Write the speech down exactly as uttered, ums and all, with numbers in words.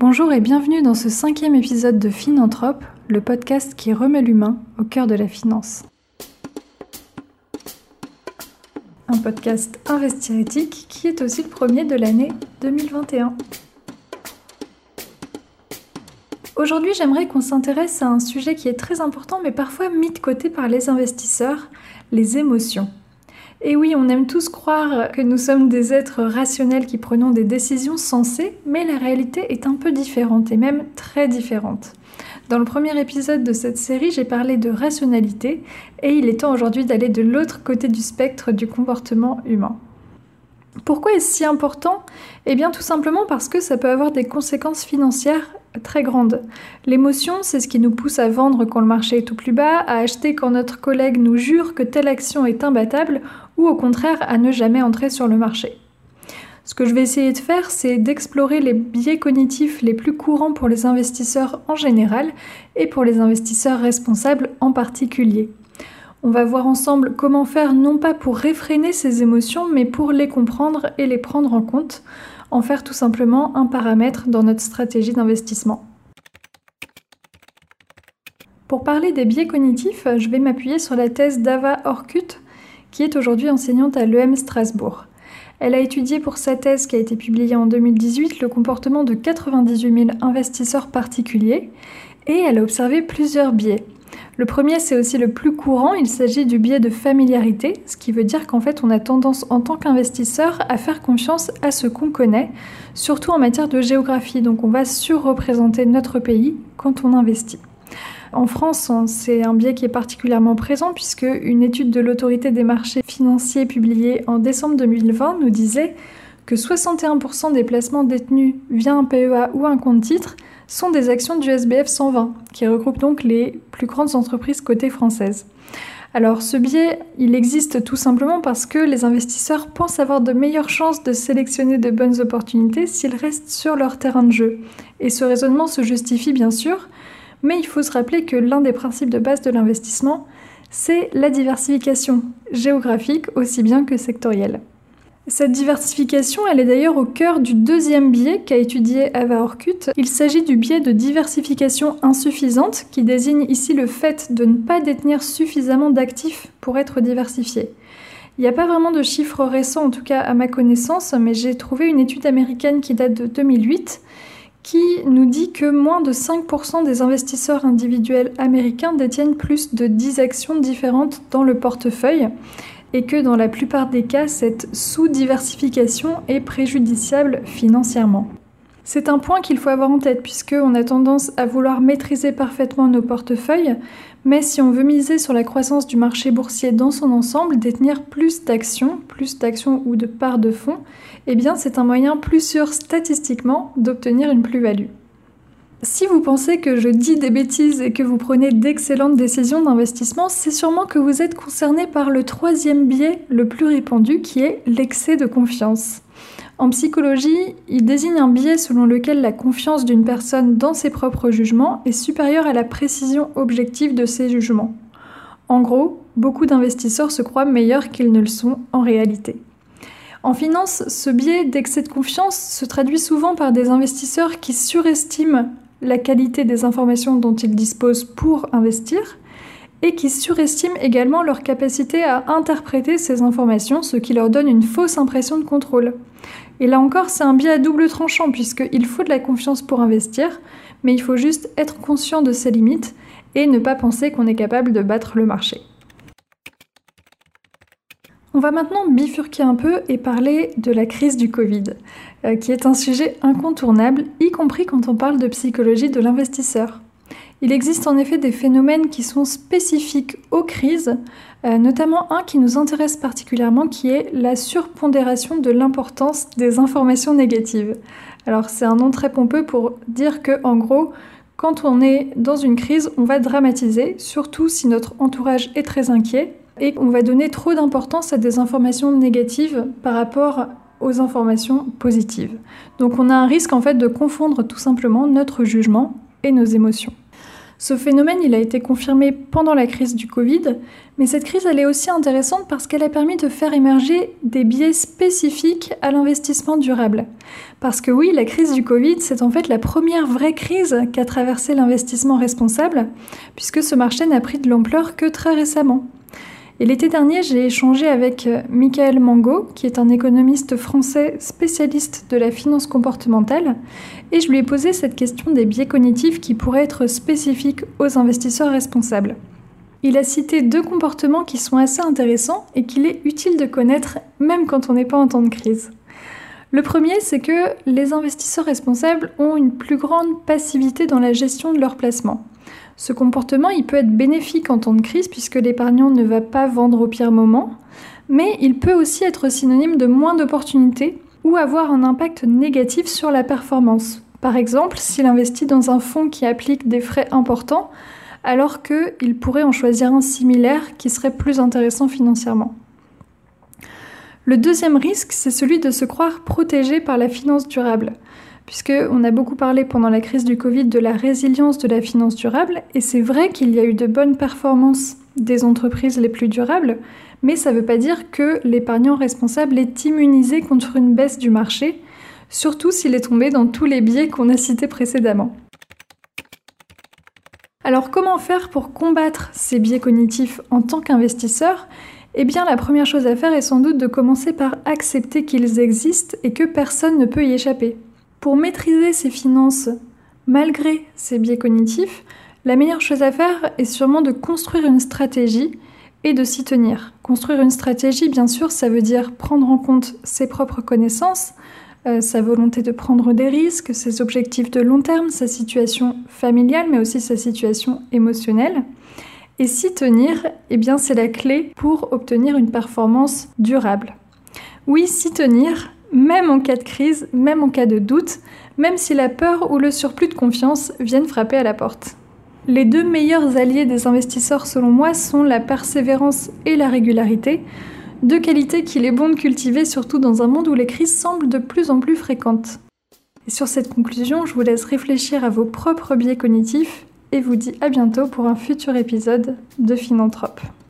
Bonjour et bienvenue dans ce cinquième épisode de Finanthrope, le podcast qui remet l'humain au cœur de la finance. Un podcast Investir éthique qui est aussi le premier de l'année deux mille vingt et un. Aujourd'hui, j'aimerais qu'on s'intéresse à un sujet qui est très important mais parfois mis de côté par les investisseurs, les émotions. Et oui, on aime tous croire que nous sommes des êtres rationnels qui prenons des décisions sensées, mais la réalité est un peu différente et même très différente. Dans le premier épisode de cette série, j'ai parlé de rationalité et il est temps aujourd'hui d'aller de l'autre côté du spectre du comportement humain. Pourquoi est-ce si important ? Eh bien tout simplement parce que ça peut avoir des conséquences financières très grandes. L'émotion, c'est ce qui nous pousse à vendre quand le marché est au plus bas, à acheter quand notre collègue nous jure que telle action est imbattable ou au contraire à ne jamais entrer sur le marché. Ce que je vais essayer de faire, c'est d'explorer les biais cognitifs les plus courants pour les investisseurs en général et pour les investisseurs responsables en particulier. On va voir ensemble comment faire non pas pour réfréner ces émotions, mais pour les comprendre et les prendre en compte, en faire tout simplement un paramètre dans notre stratégie d'investissement. Pour parler des biais cognitifs, je vais m'appuyer sur la thèse d'Ava Orkut, qui est aujourd'hui enseignante à l'E M Strasbourg. Elle a étudié pour sa thèse qui a été publiée en deux mille dix-huit le comportement de quatre-vingt-dix-huit mille investisseurs particuliers et elle a observé plusieurs biais. Le premier, c'est aussi le plus courant, il s'agit du biais de familiarité, ce qui veut dire qu'en fait on a tendance en tant qu'investisseur à faire confiance à ce qu'on connaît, surtout en matière de géographie, donc on va surreprésenter notre pays quand on investit. En France, c'est un biais qui est particulièrement présent puisque une étude de l'autorité des marchés financiers publiée en décembre deux mille vingt nous disait que soixante et un pour cent des placements détenus via un P E A ou un compte titre sont des actions du S B F cent vingt, qui regroupe donc les plus grandes entreprises cotées françaises. Alors ce biais, il existe tout simplement parce que les investisseurs pensent avoir de meilleures chances de sélectionner de bonnes opportunités s'ils restent sur leur terrain de jeu. Et ce raisonnement se justifie bien sûr, mais il faut se rappeler que l'un des principes de base de l'investissement, c'est la diversification géographique aussi bien que sectorielle. Cette diversification, elle est d'ailleurs au cœur du deuxième biais qu'a étudié Ava Orkut. Il s'agit du biais de diversification insuffisante, qui désigne ici le fait de ne pas détenir suffisamment d'actifs pour être diversifié. Il n'y a pas vraiment de chiffres récents, en tout cas à ma connaissance, mais j'ai trouvé une étude américaine qui date de deux mille huit, qui nous dit que moins de cinq pour cent des investisseurs individuels américains détiennent plus de dix actions différentes dans le portefeuille et que dans la plupart des cas, cette sous-diversification est préjudiciable financièrement. C'est un point qu'il faut avoir en tête puisqu'on a tendance à vouloir maîtriser parfaitement nos portefeuilles, mais si on veut miser sur la croissance du marché boursier dans son ensemble, détenir plus d'actions, plus d'actions ou de parts de fonds, eh bien c'est un moyen plus sûr statistiquement d'obtenir une plus-value. Si vous pensez que je dis des bêtises et que vous prenez d'excellentes décisions d'investissement, c'est sûrement que vous êtes concerné par le troisième biais le plus répandu qui est l'excès de confiance. En psychologie, il désigne un biais selon lequel la confiance d'une personne dans ses propres jugements est supérieure à la précision objective de ses jugements. En gros, beaucoup d'investisseurs se croient meilleurs qu'ils ne le sont en réalité. En finance, ce biais d'excès de confiance se traduit souvent par des investisseurs qui surestiment la qualité des informations dont ils disposent pour investir et qui surestiment également leur capacité à interpréter ces informations, ce qui leur donne une fausse impression de contrôle. Et là encore, c'est un biais à double tranchant puisqu'il faut de la confiance pour investir, mais il faut juste être conscient de ses limites et ne pas penser qu'on est capable de battre le marché. On va maintenant bifurquer un peu et parler de la crise du Covid, euh, qui est un sujet incontournable, y compris quand on parle de psychologie de l'investisseur. Il existe en effet des phénomènes qui sont spécifiques aux crises, euh, notamment un qui nous intéresse particulièrement, qui est la surpondération de l'importance des informations négatives. Alors c'est un nom très pompeux pour dire que, en gros, quand on est dans une crise, on va dramatiser, surtout si notre entourage est très inquiet, et on va donner trop d'importance à des informations négatives par rapport aux informations positives. Donc on a un risque en fait de confondre tout simplement notre jugement et nos émotions. Ce phénomène, il a été confirmé pendant la crise du Covid, mais cette crise, elle est aussi intéressante parce qu'elle a permis de faire émerger des biais spécifiques à l'investissement durable. Parce que oui, la crise du Covid, c'est en fait la première vraie crise qu'a traversé l'investissement responsable, puisque ce marché n'a pris de l'ampleur que très récemment. Et l'été dernier, j'ai échangé avec Michael Mango, qui est un économiste français spécialiste de la finance comportementale, et je lui ai posé cette question des biais cognitifs qui pourraient être spécifiques aux investisseurs responsables. Il a cité deux comportements qui sont assez intéressants et qu'il est utile de connaître même quand on n'est pas en temps de crise. Le premier, c'est que les investisseurs responsables ont une plus grande passivité dans la gestion de leurs placements. Ce comportement, il peut être bénéfique en temps de crise puisque l'épargnant ne va pas vendre au pire moment, mais il peut aussi être synonyme de moins d'opportunités ou avoir un impact négatif sur la performance. Par exemple, s'il investit dans un fonds qui applique des frais importants, alors qu'il pourrait en choisir un similaire qui serait plus intéressant financièrement. Le deuxième risque, c'est celui de se croire protégé par la finance durable. Puisqu'on a beaucoup parlé pendant la crise du Covid de la résilience de la finance durable, et c'est vrai qu'il y a eu de bonnes performances des entreprises les plus durables, mais ça ne veut pas dire que l'épargnant responsable est immunisé contre une baisse du marché, surtout s'il est tombé dans tous les biais qu'on a cités précédemment. Alors comment faire pour combattre ces biais cognitifs en tant qu'investisseur ? Eh bien la première chose à faire est sans doute de commencer par accepter qu'ils existent et que personne ne peut y échapper. Pour maîtriser ses finances malgré ces biais cognitifs, la meilleure chose à faire est sûrement de construire une stratégie et de s'y tenir. Construire une stratégie, bien sûr, ça veut dire prendre en compte ses propres connaissances, euh, sa volonté de prendre des risques, ses objectifs de long terme, sa situation familiale, mais aussi sa situation émotionnelle. Et s'y tenir, eh bien, c'est la clé pour obtenir une performance durable. Oui, s'y tenir, même en cas de crise, même en cas de doute, même si la peur ou le surplus de confiance viennent frapper à la porte. Les deux meilleurs alliés des investisseurs selon moi sont la persévérance et la régularité, deux qualités qu'il est bon de cultiver surtout dans un monde où les crises semblent de plus en plus fréquentes. Et sur cette conclusion, je vous laisse réfléchir à vos propres biais cognitifs et vous dis à bientôt pour un futur épisode de Finanthrope.